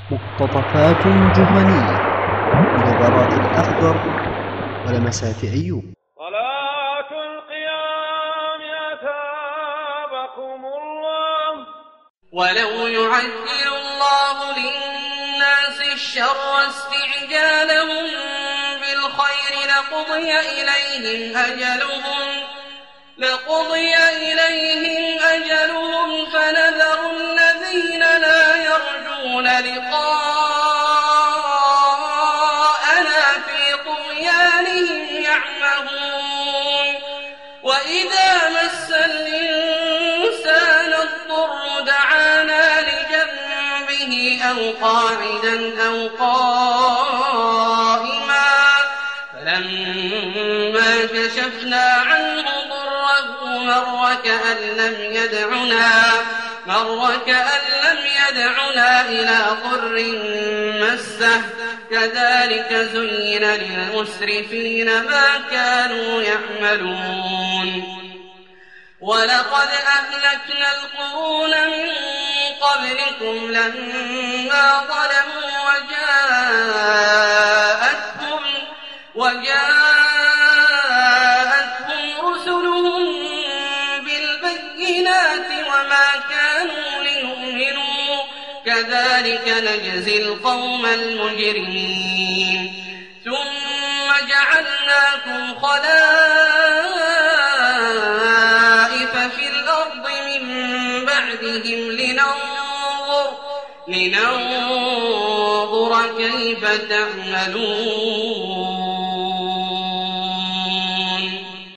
مقتطفات جهنية بنظرات الأخضر ولمسات أيوب. صلاة القيام أثابكم الله. ولو يعجل الله للناس الشر استعجالهم بالخير لقضي إليهم أجلهم فنذر الذين لا يرجون لقاءنا في طغيانهم يعمهون. وإذا مس الإنسان الضر دعانا لجنبه أو قاعدا أو قائما فلما كشفنا عنه ضره مر كأن لم يدعنا إلى ضر مسه كذلك زين للمسرفين ما كانوا يعملون. ولقد أهلكنا القرون من قبلكم لما ظلموا وجاءتهم رسلهم بالبينات وما كانوا ليؤمنوا كذلك نجزي القوم المجرمين. ثم جعلناكم خلائف في الأرض من بعدهم لننظر كيف تعملون.